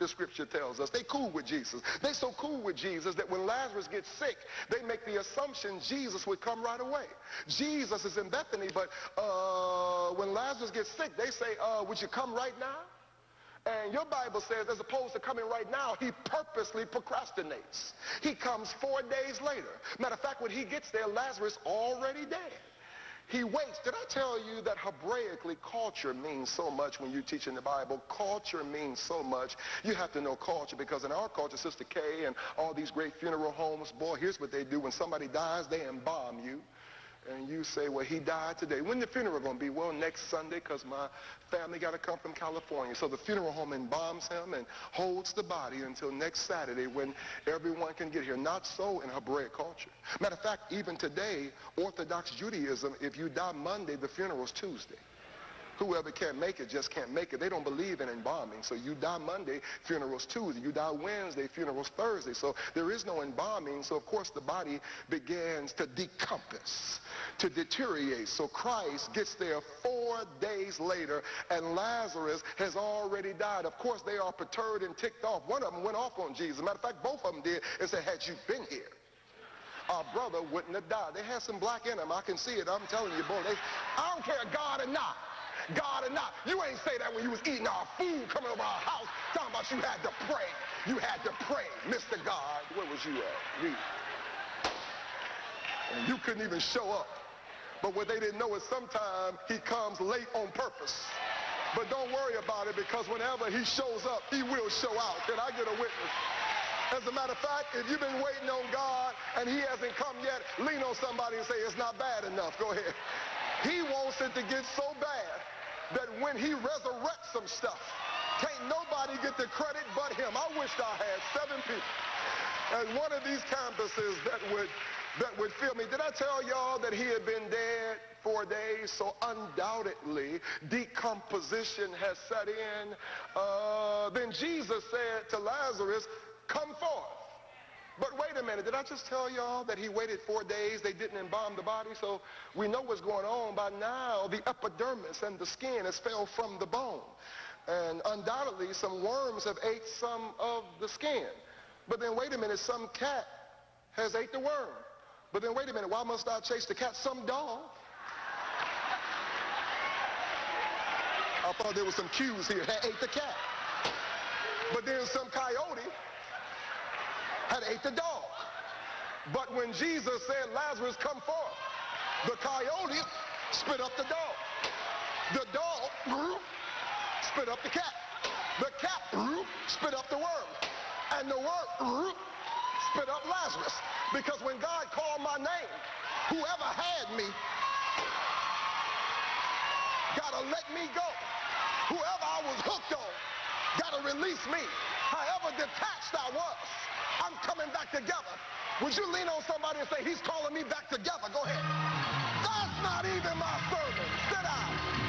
the scripture tells us. They cool with Jesus. They so cool with Jesus that when Lazarus gets sick, they make the assumption Jesus would come right away. Jesus is in Bethany, but when Lazarus gets sick, they say, would you come right now? And your Bible says, as opposed to coming right now, he purposely procrastinates. He comes 4 days later. Matter of fact, when he gets there, Lazarus already dead. He waits. Did I tell you that Hebraically culture means so much when you're teaching the Bible? Culture means so much. You have to know culture, because in our culture, Sister Kay and all these great funeral homes, boy, here's what they do. When somebody dies, they embalm you. And you say, well, he died today. When the funeral going to be? Well, next Sunday, because my family got to come from California. So the funeral home embalms him and holds the body until next Saturday when everyone can get here. Not so in Hebraic culture. Matter of fact, even today, Orthodox Judaism, if you die Monday, the funeral's Tuesday. Whoever can't make it just can't make it. They don't believe in embalming. So you die Monday, funeral's Tuesday. You die Wednesday, funeral's Thursday. So there is no embalming. So of course the body begins to decompass, to deteriorate. So Christ gets there 4 days later, and Lazarus has already died. Of course they are perturbed and ticked off. One of them went off on Jesus. Matter of fact, both of them did, and said, had you been here, our brother wouldn't have died. They had some black in them. I can see it. I'm telling you, boy. I don't care, God or not. God or not. You ain't say that when you was eating our food, coming over our house, talking about you had to pray. You had to pray, Mr. God. Where was you at? And you couldn't even show up. But what they didn't know is sometimes he comes late on purpose. But don't worry about it, because whenever he shows up, he will show out. Can I get a witness? As a matter of fact, if you've been waiting on God and he hasn't come yet, lean on somebody and say, it's not bad enough. Go ahead. He wants it to get so bad that when he resurrects some stuff, can't nobody get the credit but him. I wished I had 7 people at one of these campuses that would feel me. Did I tell y'all that he had been dead 4 days? So undoubtedly decomposition has set in. Then Jesus said to Lazarus, come forth. But wait a minute, did I just tell y'all that he waited 4 days? They didn't embalm the body, so we know what's going on. By now, the epidermis and the skin has fell from the bone. And undoubtedly, some worms have ate some of the skin. But then wait a minute, some cat has ate the worm. But then wait a minute, why must I chase the cat? Some dog. I thought there was some cues here. Had ate the cat. But then some coyote had ate the dog. But when Jesus said, Lazarus, come forth, the coyote spit up the dog. The dog spit up the cat. The cat spit up the worm. And the worm spit up Lazarus. Because when God called my name, whoever had me gotta let me go. Whoever I was hooked on gotta release me. However detached I was, I'm coming back together. Would you lean on somebody and say, he's calling me back together? Go ahead. That's not even my sermon. Sit down.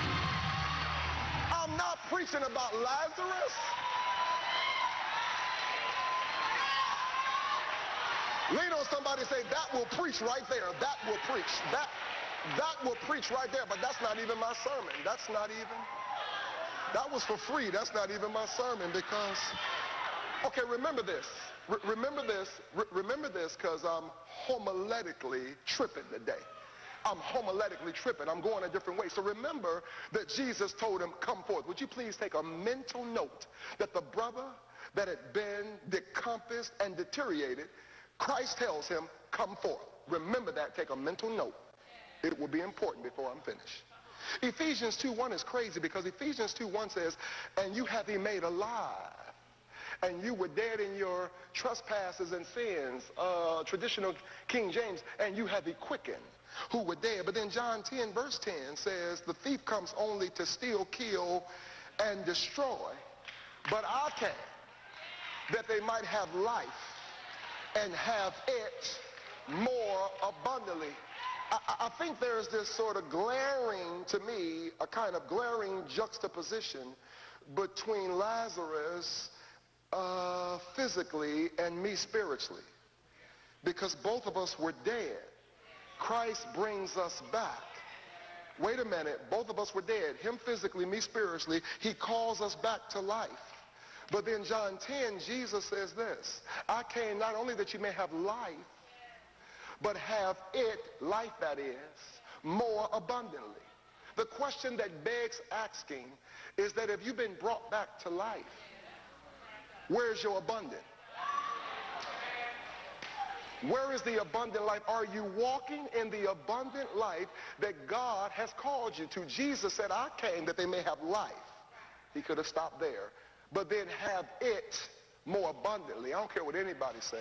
I'm not preaching about Lazarus. Lean on somebody and say, that will preach right there. That will preach. That will preach right there. But that's not even my sermon. That's not even. That was for free. That's not even my sermon, because, okay, remember this. Remember this, because I'm homiletically tripping today. I'm homiletically tripping. I'm going a different way. So remember that Jesus told him, come forth. Would you please take a mental note that the brother that had been decomposed and deteriorated, Christ tells him, come forth. Remember that. Take a mental note. It will be important before I'm finished. Ephesians 2:1 is crazy, because Ephesians 2:1 says, and you have he made alive, and you were dead in your trespasses and sins, traditional King James, and you have he quickened who were dead. But then John 10 verse 10 says, the thief comes only to steal, kill, and destroy, but I came that they might have life and have it more abundantly. I think there's this sort of glaring, to me, a kind of glaring juxtaposition between Lazarus physically and me spiritually, because both of us were dead. Christ brings us back. Wait a minute, both of us were dead, him physically, me spiritually. He calls us back to life. But then John 10, Jesus says this, I came not only that you may have life, but have it, life that is, more abundantly. The question that begs asking is that if you've been brought back to life, where's your abundant? Where is the abundant life? Are you walking in the abundant life that God has called you to? Jesus said, I came that they may have life. He could have stopped there. But then have it more abundantly. I don't care what anybody says.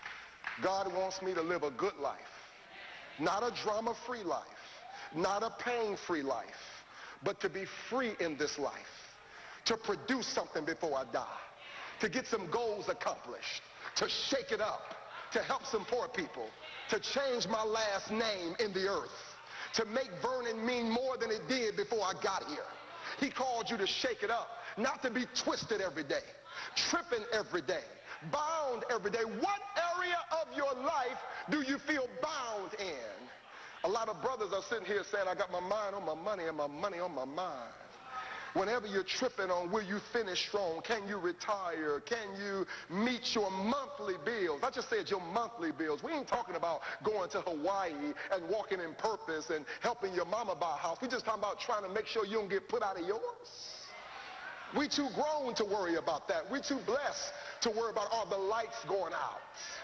God wants me to live a good life. Not a drama-free life. Not a pain-free life. But to be free in this life. To produce something before I die. To get some goals accomplished. To shake it up. To help some poor people, to change my last name in the earth, to make Vernon mean more than it did before I got here. He called you to shake it up, not to be twisted every day, tripping every day, bound every day. What area of your life do you feel bound in? A lot of brothers are sitting here saying, I got my mind on my money and my money on my mind. Whenever you're tripping on will you finish strong, can you retire, can you meet your monthly bills? I just said your monthly bills. We ain't talking about going to Hawaii and walking in purpose and helping your mama buy a house. We just talking about trying to make sure you don't get put out of yours. We too grown to worry about that. We too blessed to worry about all the lights going out.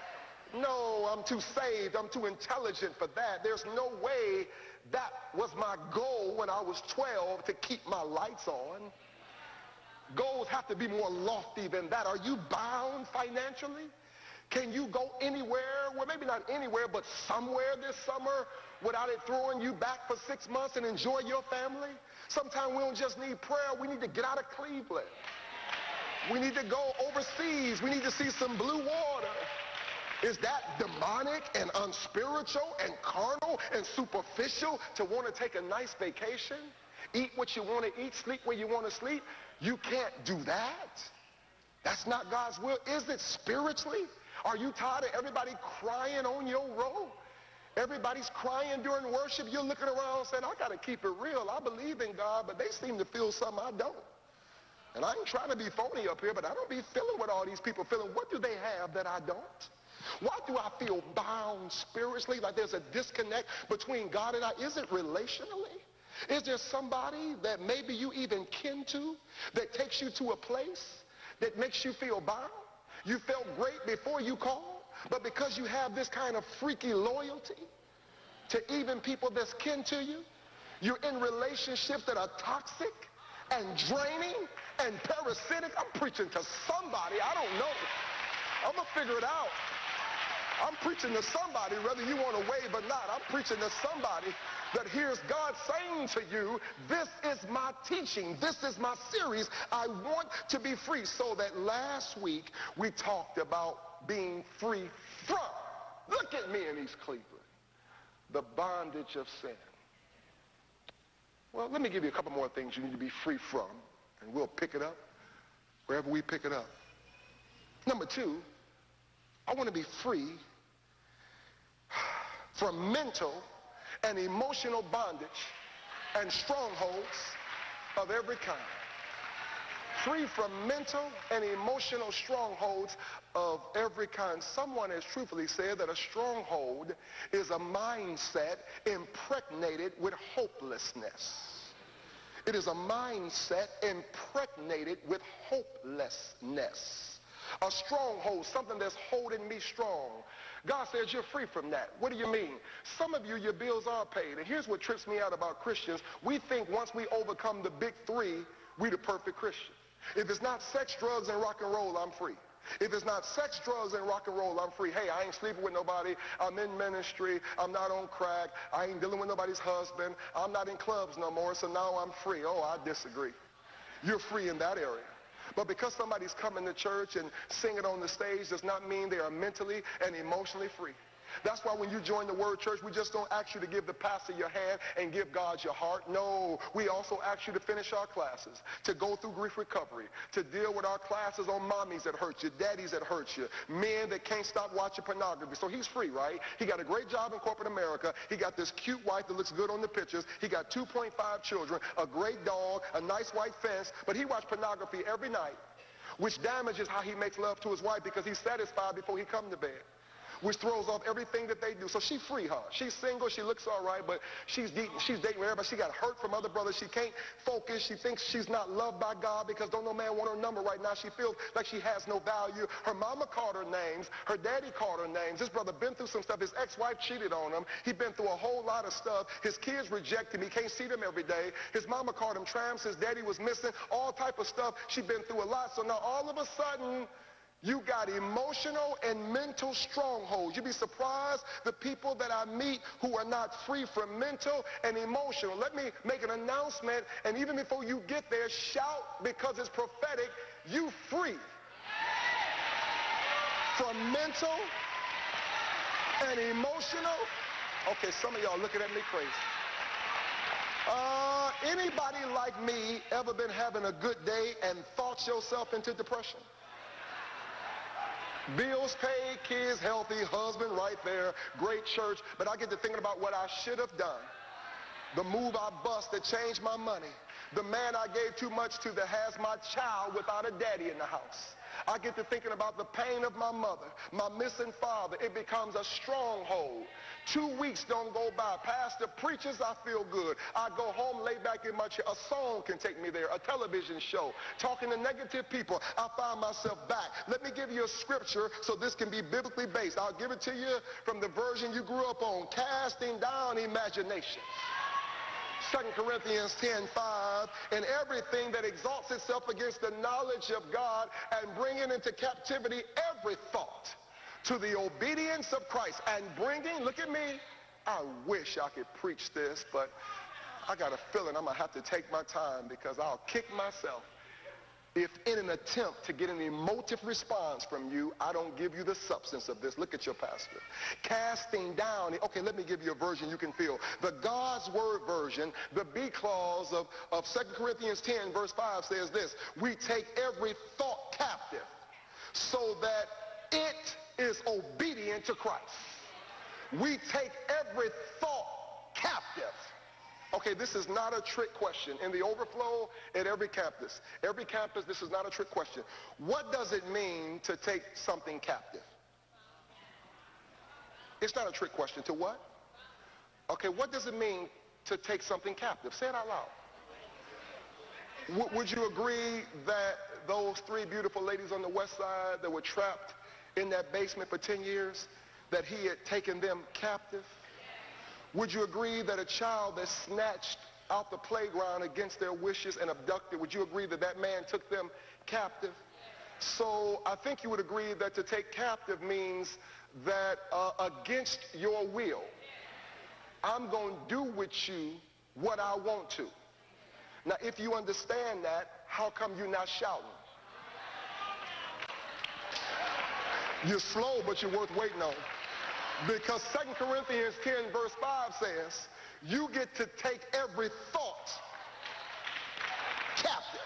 No, I'm too saved. I'm too intelligent for that. There's no way that was my goal when I was 12 to keep my lights on. Goals have to be more lofty than that. Are you bound financially? Can you go anywhere? Well, maybe not anywhere, but somewhere this summer without it throwing you back for 6 months and enjoy your family? Sometimes we don't just need prayer. We need to get out of Cleveland. We need to go overseas. We need to see some blue water. Is that demonic and unspiritual and carnal and superficial to want to take a nice vacation? Eat what you want to eat, sleep where you want to sleep? You can't do that. That's not God's will. Is it spiritually? Are you tired of everybody crying on your road? Everybody's crying during worship. You're looking around saying, I got to keep it real. I believe in God, but they seem to feel something I don't. And I ain't trying to be phony up here, but I don't be feeling what all these people feeling. What do they have that I don't? Why do I feel bound spiritually, like there's a disconnect between God and I? Is it relationally? Is there somebody that maybe you even kin to that takes you to a place that makes you feel bound? You felt great before you called, but because you have this kind of freaky loyalty to even people that's kin to you, you're in relationships that are toxic and draining and parasitic. I'm preaching to somebody. I don't know. I'm going to figure it out. I'm preaching to somebody, whether you want to wave or not. I'm preaching to somebody that hears God saying to you, this is my teaching. This is my series. I want to be free. So that last week we talked about being free from, look at me in East Cleveland, the bondage of sin. Well, let me give you a couple more things you need to be free from, and we'll pick it up wherever we pick it up. Number 2, I want to be free from mental and emotional bondage and strongholds of every kind. Free from mental and emotional strongholds of every kind. Someone has truthfully said that a stronghold is a mindset impregnated with hopelessness. It is a mindset impregnated with hopelessness. A stronghold, something that's holding me strong. God says you're free from that. What do you mean? Some of you, your bills are paid. And here's what trips me out about Christians. We think once we overcome the big 3, we the perfect Christian. If it's not sex, drugs, and rock and roll, I'm free. If it's not sex, drugs, and rock and roll, I'm free. Hey, I ain't sleeping with nobody. I'm in ministry. I'm not on crack. I ain't dealing with nobody's husband. I'm not in clubs no more, so now I'm free. Oh, I disagree. You're free in that area. But because somebody's coming to church and singing on the stage does not mean they are mentally and emotionally free. That's why when you join the Word Church, we just don't ask you to give the pastor your hand and give God your heart. No, we also ask you to finish our classes, to go through grief recovery, to deal with our classes on mommies that hurt you, daddies that hurt you, men that can't stop watching pornography. So he's free, right? He got a great job in corporate America. He got this cute wife that looks good on the pictures. He got 2.5 children, a great dog, a nice white fence, but he watched pornography every night. which damages how he makes love to his wife because he's satisfied before he comes to bed, which throws off everything that they do. So she free, huh? She's single, she looks all right, but she's dating with everybody. She got hurt from other brothers. She can't focus. She thinks she's not loved by God because don't no man want her number right now. She feels like she has no value. Her mama called her names. Her daddy called her names. This brother been through some stuff. His ex-wife cheated on him. He been through a whole lot of stuff. His kids reject him. He can't see them every day. His mama called him tramps. His daddy was missing. All type of stuff. She been through a lot. So now all of a sudden, you got emotional and mental strongholds. You'd be surprised the people that I meet who are not free from mental and emotional. Let me make an announcement, and even before you get there, shout because it's prophetic, you free from mental and emotional. Okay, some of y'all looking at me crazy. Anybody like me ever been having a good day and thought yourself into depression? Bills paid, kids healthy, husband right there, great church, but I get to thinking about what I should have done. The move I bust that changed my money. The man I gave too much to that has my child without a daddy in the house. I get to thinking about the pain of my mother, my missing father. It becomes a stronghold. 2 weeks don't go by. Pastor preaches, I feel good. I go home, lay back in my chair. A song can take me there, a television show. Talking to negative people, I find myself back. Let me give you a scripture so this can be biblically based. I'll give it to you from the version you grew up on. Casting down imagination. 2 Corinthians 10:5, and everything that exalts itself against the knowledge of God, and bringing into captivity every thought to the obedience of Christ, and bringing, look at me, I wish I could preach this, but I got a feeling I'm going to have to take my time because I'll kick myself if in an attempt to get an emotive response from you, I don't give you the substance of this. Look at your pastor. Casting down. Okay, let me give you a version you can feel. The God's Word version, the B clause of 2 Corinthians 10 verse 5 says this: we take every thought captive so that it is obedient to Christ. We take every thought captive. Okay, this is not a trick question. In the overflow at every campus, this is not a trick question. What does it mean to take something captive? It's not a trick question. To what? Okay, what does it mean to take something captive? Say it out loud. Would you agree that those 3 beautiful ladies on the west side that were trapped in that basement for 10 years, that he had taken them captive? Would you agree that a child that's snatched out the playground against their wishes and abducted, would you agree that that man took them captive? So I think you would agree that to take captive means that against your will, I'm going to do with you what I want to. Now, if you understand that, how come you're not shouting? You're slow, but you're worth waiting on. Because 2 Corinthians 10 verse 5 says, you get to take every thought captive.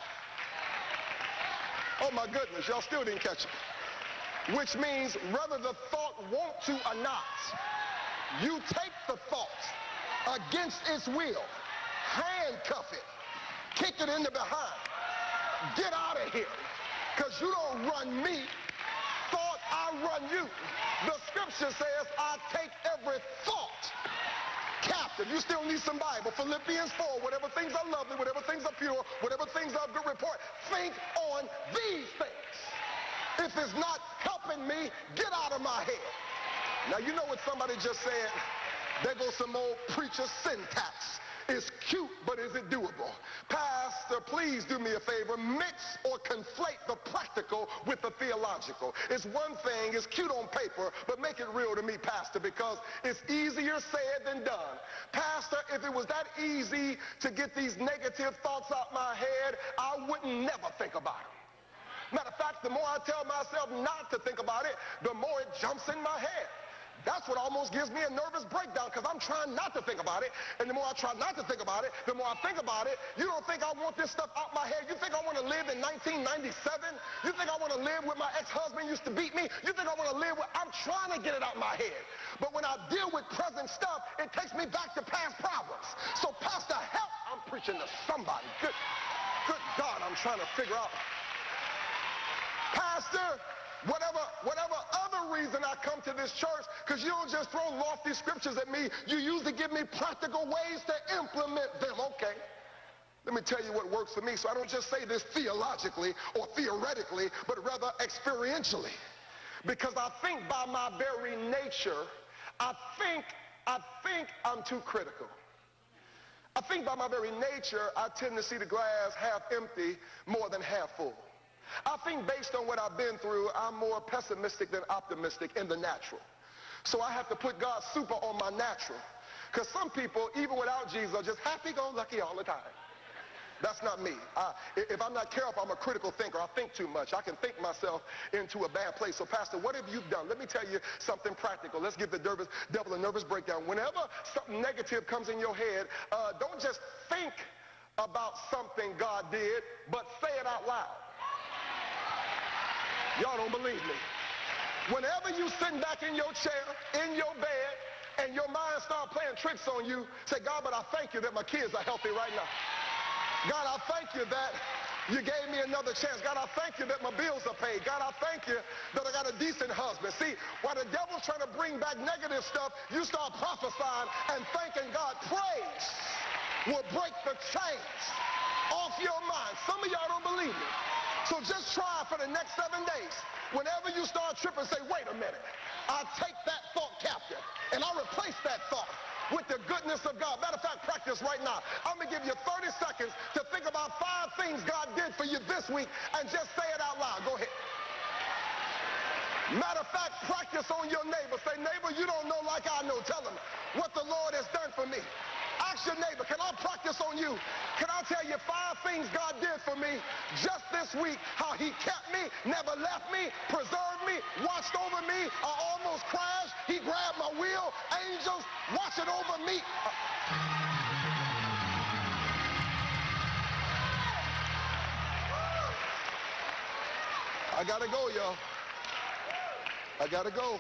Oh my goodness, y'all still didn't catch it. Which means whether the thought want to or not, you take the thought against its will, handcuff it, kick it in the behind, get out of here, because you don't run me, thought I run you. The scripture says I take every thought captive. You still need some Bible. Philippians 4, whatever things are lovely, whatever things are pure, whatever things are of good report, think on these things. If it's not helping me, get out of my head. Now you know what somebody just said? There goes some old preacher syntax. It's cute, but is it doable? Pastor, please do me a favor. Mix or conflate the practical with the theological. It's one thing, it's cute on paper, but make it real to me, Pastor, because it's easier said than done. Pastor, if it was that easy to get these negative thoughts out my head, I wouldn't never think about them. Matter of fact, the more I tell myself not to think about it, the more it jumps in my head. That's what almost gives me a nervous breakdown, because I'm trying not to think about it. And the more I try not to think about it, the more I think about it. You don't think I want this stuff out my head? You think I want to live in 1997? You think I want to live where my ex-husband used to beat me? You think I want to live where I'm trying to get it out my head? But when I deal with present stuff, it takes me back to past problems. So Pastor, help. I'm preaching to somebody. Good God, I'm trying to figure out. Pastor, whatever other reason I come to this church, because you don't just throw lofty scriptures at me, you usually give me practical ways to implement them. Okay. Let me tell you what works for me, so I don't just say this theologically or theoretically, but rather experientially. Because I think by my very nature, I think I'm too critical. I think by my very nature, I tend to see the glass half empty more than half full. I think based on what I've been through, I'm more pessimistic than optimistic in the natural. So I have to put God's super on my natural. Because some people, even without Jesus, are just happy-go-lucky all the time. That's not me. If I'm not careful, I'm a critical thinker. I think too much. I can think myself into a bad place. So, Pastor, what have you done? Let me tell you something practical. Let's give the devil a nervous breakdown. Whenever something negative comes in your head, don't just think about something God did, but say it out loud. Y'all don't believe me. Whenever you sitting back in your chair, in your bed, and your mind start playing tricks on you, say, God, but I thank you that my kids are healthy right now. God, I thank you that you gave me another chance. God, I thank you that my bills are paid. God, I thank you that I got a decent husband. See, while the devil's trying to bring back negative stuff, you start prophesying and thanking God. Praise will break the chains off your mind. Some of y'all don't believe me. So just try for the next 7 days. Whenever you start tripping, say, wait a minute. I take that thought captive and I replace that thought with the goodness of God. Matter of fact, practice right now. I'm going to give you 30 seconds to think about 5 things God did for you this week and just say it out loud. Go ahead. Matter of fact, practice on your neighbor. Say, neighbor, you don't know like I know. Tell him what the Lord has done for me. Ask your neighbor, can I practice on you? Can I tell you 5 things God did for me just this week? How he kept me, never left me, preserved me, watched over me. I almost crashed. He grabbed my wheel. Angels watching over me. I gotta go, y'all. I gotta go.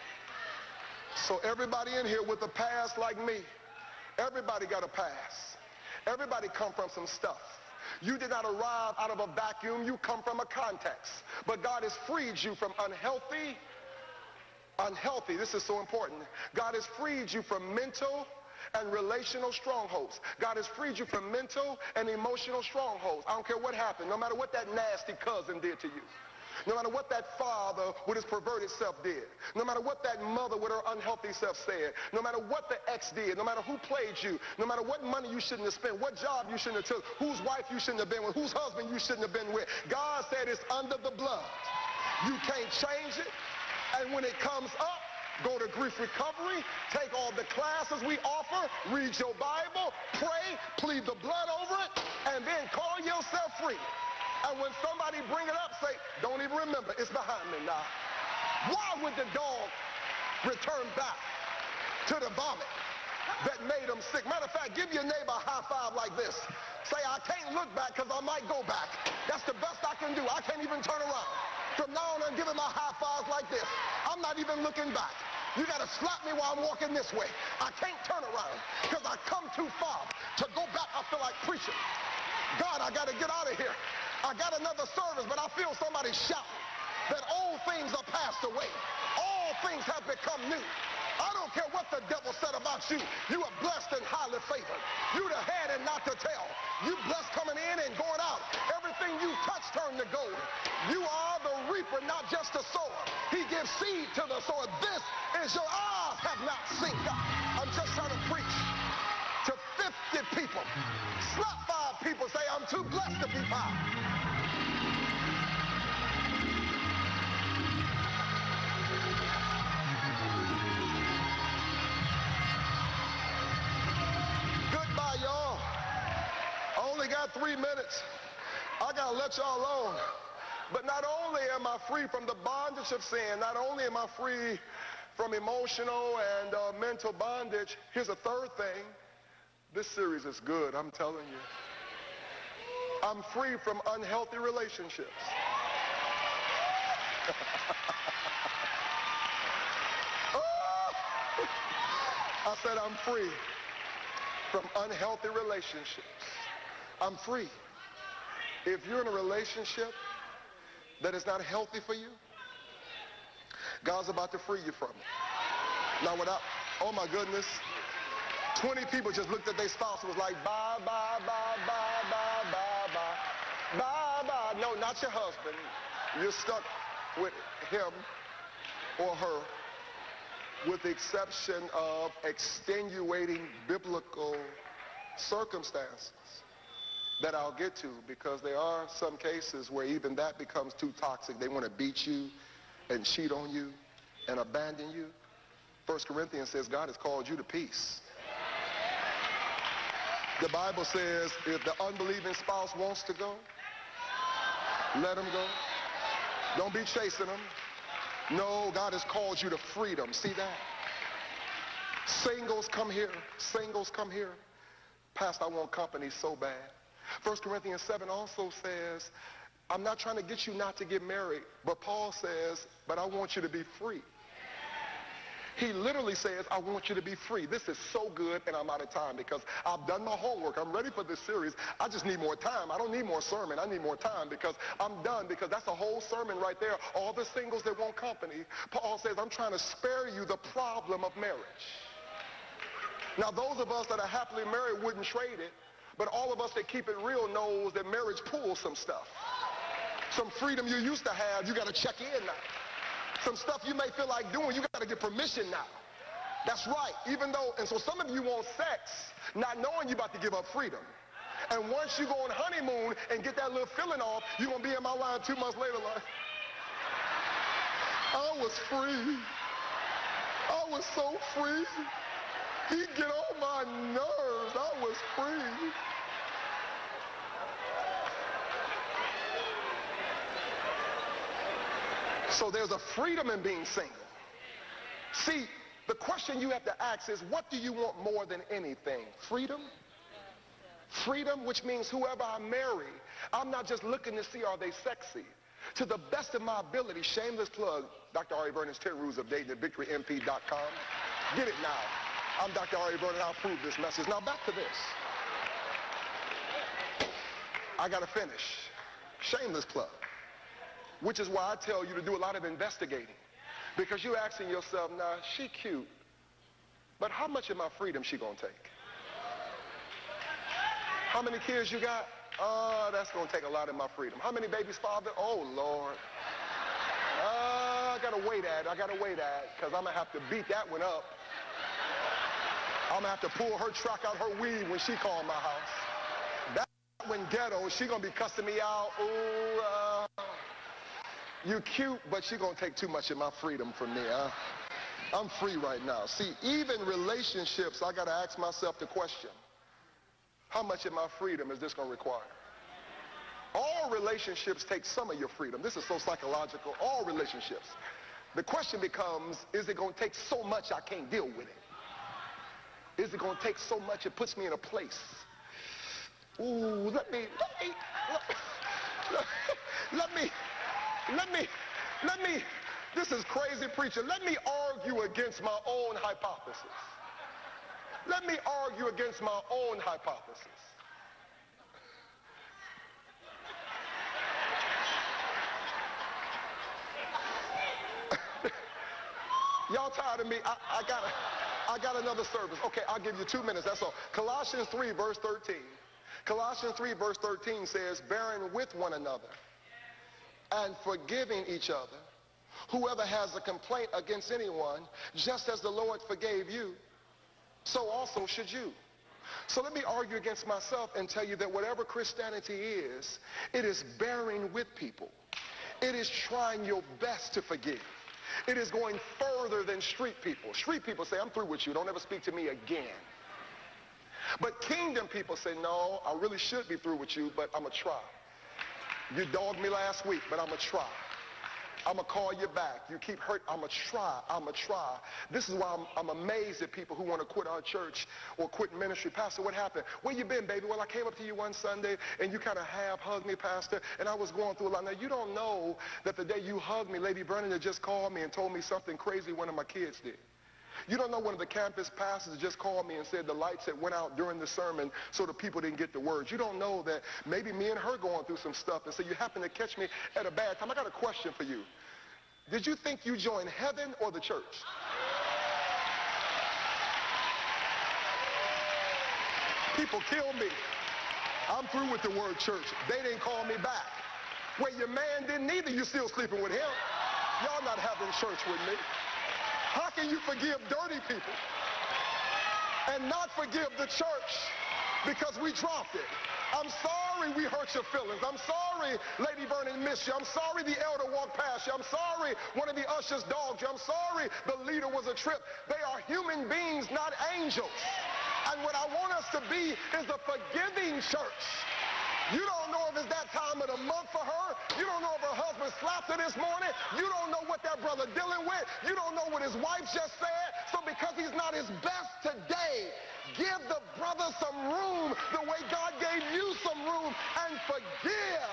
So everybody in here with a past like me, everybody got a past. Everybody come from some stuff. You did not arrive out of a vacuum. You come from a context. But God has freed you from unhealthy, this is so important. God has freed you from mental and relational strongholds. God has freed you from mental and emotional strongholds. I don't care what happened, no matter what that nasty cousin did to you. No matter what that father with his perverted self did. No matter what that mother with her unhealthy self said. No matter what the ex did. No matter who played you. No matter what money you shouldn't have spent. What job you shouldn't have took. Whose wife you shouldn't have been with. Whose husband you shouldn't have been with. God said it's under the blood. You can't change it. And when it comes up, go to Grief Recovery, take all the classes we offer, read your Bible, pray, plead the blood over it, and then call yourself free. And when somebody bring it up, say, don't even remember, it's behind me now. Why would the dog return back to the vomit that made him sick? Matter of fact, give your neighbor a high five like this. Say, I can't look back because I might go back. That's the best I can do. I can't even turn around. From now on, I'm giving my high fives like this. I'm not even looking back. You got to slap me while I'm walking this way. I can't turn around because I come too far. To go back, I feel like preaching. God, I got to get out of here. I got another service, but I feel somebody shouting that old things are passed away. All things have become new. I don't care what the devil said about you. You are blessed and highly favored. You the head and not the tail. You blessed coming in and going out. Everything you touch turned to gold. You are the reaper, not just the sower. He gives seed to the sower. This is your eyes have not seen. I'm just trying to preach to 50 people. Slap 5 people. Say, I'm too blessed to be found. Goodbye, y'all. I only got 3 minutes. I got to let y'all alone. But not only am I free from the bondage of sin, not only am I free from emotional and mental bondage, here's a third thing. This series is good, I'm telling you. I'm free from unhealthy relationships. I said I'm free from unhealthy relationships. I'm free. If you're in a relationship that is not healthy for you, God's about to free you from it. Now, oh my goodness, 20 people just looked at their spouse and was like, bye, bye, bye, bye, bye, bye, bye, bye, bye. No, not your husband. You're stuck with him or her, with the exception of extenuating biblical circumstances that I'll get to, because there are some cases where even that becomes too toxic. They want to beat you and cheat on you and abandon you. 1 Corinthians says God has called you to peace. The Bible says if the unbelieving spouse wants to go, let him go. Don't be chasing them. No, God has called you to freedom. See that? Singles, come here. Singles, come here. Pastor, I want company so bad. 1 Corinthians 7 also says, I'm not trying to get you not to get married, but Paul says, but I want you to be free. He literally says, I want you to be free. This is so good, and I'm out of time because I've done my homework. I'm ready for this series. I just need more time. I don't need more sermon. I need more time because I'm done, because that's a whole sermon right there. All the singles that want company. Paul says, I'm trying to spare you the problem of marriage. Now, those of us that are happily married wouldn't trade it, but all of us that keep it real knows that marriage pulls some stuff. Some freedom you used to have, you got to check in now. Some stuff you may feel like doing, you got to get permission now. That's right. Even though, and so some of you want sex, not knowing you're about to give up freedom. And once you go on honeymoon and get that little feeling off, you're going to be in my line 2 months later like, I was free. I was so free. He'd get on my nerves. I was free. So there's a freedom in being single. See, the question you have to ask is, what do you want more than anything? Freedom? Freedom, which means whoever I marry, I'm not just looking to see are they sexy. To the best of my ability, shameless plug, Dr. Ari Vernon's 10 Rules of Dating at victorymp.com. Get it now. I'm Dr. Ari Vernon. I'll prove this message. Now back to this. I got to finish. Shameless plug. Which is why I tell you to do a lot of investigating. Because you're asking yourself, now, she cute, but how much of my freedom she gonna take? How many kids you got? That's gonna take a lot of my freedom. How many babies, father? Oh, Lord. I gotta wait at, because I'm gonna have to beat that one up. I'm gonna have to pull her track out her weed when she call my house. That one ghetto, she gonna be cussing me out. Ooh, you cute, but you're going to take too much of my freedom from me. I'm free right now. See, even relationships, I got to ask myself the question, how much of my freedom is this going to require? All relationships take some of your freedom. This is so psychological. All relationships. The question becomes, is it going to take so much I can't deal with it? Is it going to take so much it puts me in a place? Ooh, let me, this is crazy preaching. Let me argue against my own hypothesis. Let me argue against my own hypothesis. Y'all tired of me? I got another service. Okay, I'll give you 2 minutes, that's all. Colossians 3, verse 13. Colossians 3, verse 13 says, bearing with one another and forgiving each other. Whoever has a complaint against anyone, just as the Lord forgave you, so also should you. So let me argue against myself and tell you that whatever Christianity is, it is bearing with people. It is trying your best to forgive. It is going further than street people. Street people say, I'm through with you. Don't ever speak to me again. But kingdom people say, no, I really should be through with you, but I'm going to try. You dogged me last week, but I'm going to try. I'm going to call you back. You keep hurting. I'm going to try. This is why I'm amazed at people who want to quit our church or quit ministry. Pastor, what happened? Where you been, baby? Well, I came up to you one Sunday, and you kind of half hugged me, Pastor, and I was going through a lot. Now, you don't know that the day you hugged me, Lady Vernon had just called me and told me something crazy one of my kids did. You don't know one of the campus pastors just called me and said the lights had went out during the sermon so the people didn't get the words. You don't know that maybe me and her going through some stuff, and so you happen to catch me at a bad time. I got a question for you. Did you think you joined heaven or the church? People kill me. I'm through with the word church. They didn't call me back. Wait, your man didn't either. You still sleeping with him. Y'all not having church with me. How can you forgive dirty people and not forgive the church because we dropped it? I'm sorry we hurt your feelings. I'm sorry Lady Vernon missed you. I'm sorry the elder walked past you. I'm sorry one of the ushers dogged you. I'm sorry the leader was a trip. They are human beings, not angels. And what I want us to be is a forgiving church. You don't know if it's that time of the month for her. You don't know if her husband slapped her this morning. You don't know what that brother dealing with. You don't know what his wife just said. So because he's not his best today, give the brother some room the way God gave you some room and forgive.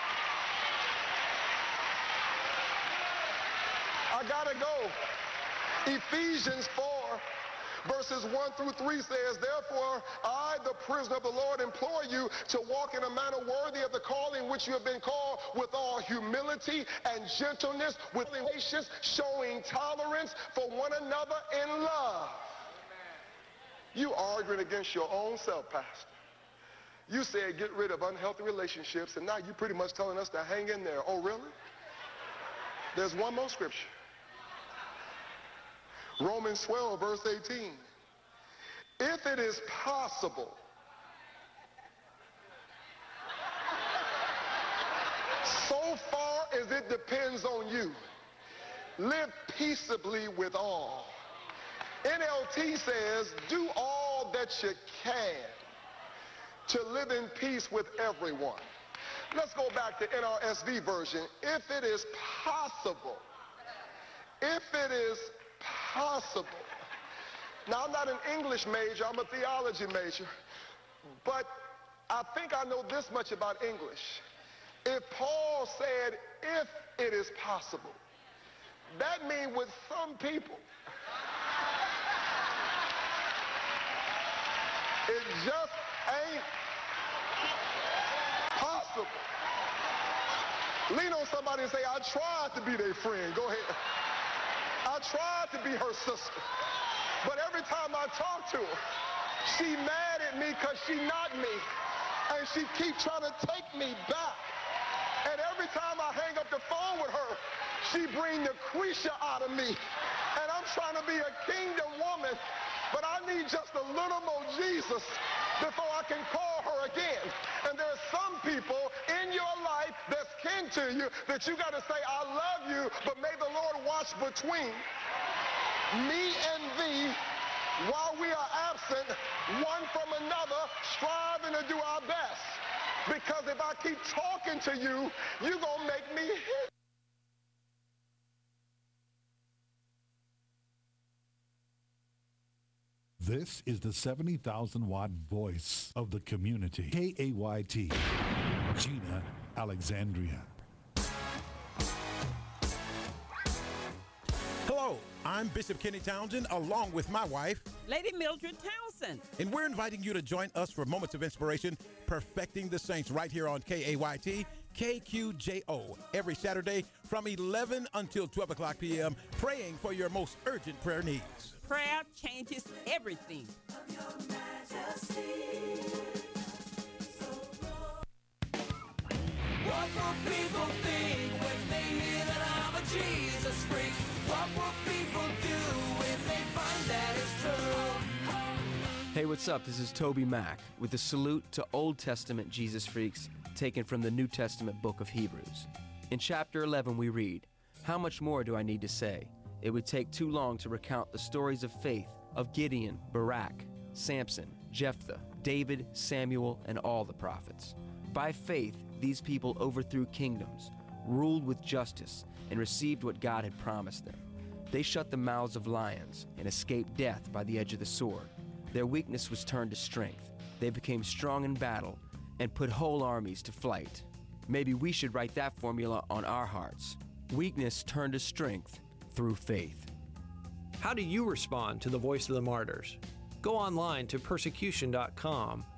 I gotta go. Ephesians 4. Verses 1 through 3 says, therefore, I, the prisoner of the Lord, implore you to walk in a manner worthy of the calling which you have been called, with all humility and gentleness, with patience, showing tolerance for one another in love. You arguing against your own self, Pastor. You said get rid of unhealthy relationships, and now you're pretty much telling us to hang in there. Oh, really? There's one more scripture. Romans 12, verse 18. If it is possible, so far as it depends on you, live peaceably with all. NLT says, do all that you can to live in peace with everyone. Let's go back to NRSV version. If it is possible, if it is possible. Now, I'm not an English major, I'm a theology major, but I think I know this much about English. If Paul said, if it is possible, that means with some people, it just ain't possible. Lean on somebody and say, I tried to be their friend. Go ahead. I tried to be her sister, but every time I talk to her, she mad at me because she not me, and she keep trying to take me back. And every time I hang up the phone with her, she bring the Lucretia out of me, and I'm trying to be a kingdom woman, but I need just a little more Jesus before I can call her again. And there's some people in your life that's kin to you that you got to say, I love you, but may the Lord watch between me and thee while we are absent one from another, striving to do our best. Because if I keep talking to you, you're going to make me hit. This is the 70,000-watt voice of the community. KAYT, Gina Alexandria. Hello, I'm Bishop Kenny Townsend, along with my wife, Lady Mildred Townsend. and we're inviting you to join us for Moments of Inspiration, Perfecting the Saints, right here on KAYT, KQJO, every Saturday from 11 until 12 o'clock p.m., praying for your most urgent prayer needs. Prayer changes everything. What will people think when they hear that I'm a Jesus freak? What will people do when they find that it's true? Hey, what's up? This is Toby Mack with a salute to Old Testament Jesus freaks taken from the New Testament book of Hebrews. In chapter 11 we read, "How much more do I need to say? It would take too long to recount the stories of faith of Gideon, Barak, Samson, Jephthah, David, Samuel, and all the prophets. By faith, these people overthrew kingdoms, ruled with justice, and received what God had promised them. They shut the mouths of lions and escaped death by the edge of the sword. Their weakness was turned to strength. They became strong in battle and put whole armies to flight." Maybe we should write that formula on our hearts. Weakness turned to strength through faith. How do you respond to the voice of the martyrs? Go online to persecution.com